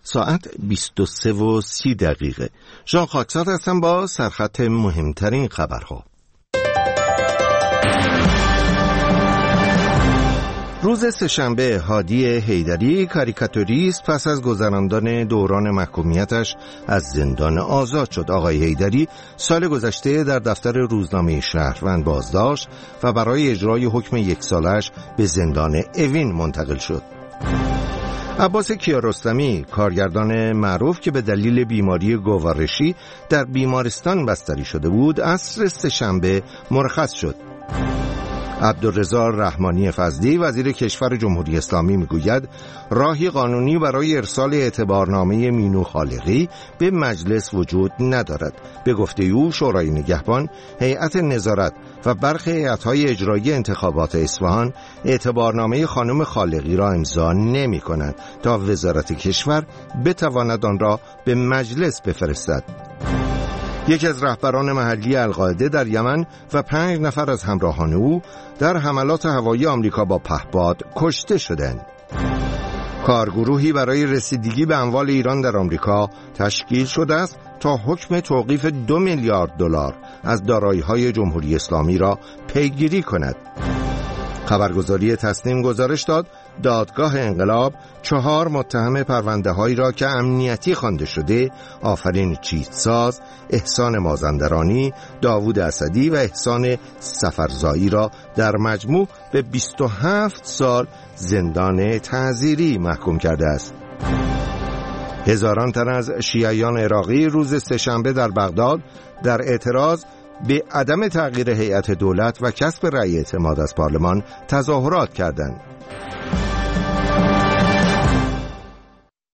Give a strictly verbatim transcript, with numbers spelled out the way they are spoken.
ساعت بیست و سه و سی دقیقه. ژان خاکساد هستم با سرخط مهمترین خبرها. روز سه‌شنبه هادی حیدری کاریکاتوریست پس از گذراندن دوران محکومیتش از زندان آزاد شد. آقای حیدری سال گذشته در دفتر روزنامه شهروند بازداشت و برای اجرای حکم یک سالش به زندان اوین منتقل شد. عباس کیارستمی کارگردان معروف که به دلیل بیماری گوارشی در بیمارستان بستری شده بود عصر سه‌شنبه مرخص شد. عبدالرضا رحمانی فضلی وزیر کشور جمهوری اسلامی میگوید راهی قانونی برای ارسال اعتبارنامه مینو خالقی به مجلس وجود ندارد. به گفته او شورای نگهبان، هیئت نظارت و برخی هیئت‌های اجرایی انتخابات اصفهان اعتبارنامه خانم خالقی را امضا نمی‌کنند تا وزارت کشور بتواند آن را به مجلس بفرستد. یکی از رهبران محلی القاعده در یمن و پنج نفر از همراهان او در حملات هوایی آمریکا با پهپاد کشته شدند. کارگروهی برای رسیدگی به اموال ایران در آمریکا تشکیل شده است تا حکم توقیف دو میلیارد دلار از دارایی‌های جمهوری اسلامی را پیگیری کند. خبرگزاری تسنیم گزارش داد دادگاه انقلاب چهار متهم پرونده‌هایی را که امنیتی خوانده شده، آفرین چیتساز، احسان مازندرانی، داوود اسدی و احسان سفرزایی را در مجموع به بیست و هفت سال زندان تعزیری محکوم کرده است. هزاران تن از شیعیان عراقی روز سه‌شنبه در بغداد در اعتراض به عدم تغییر هیئت دولت و کسب رأی اعتماد از پارلمان تظاهرات کردند.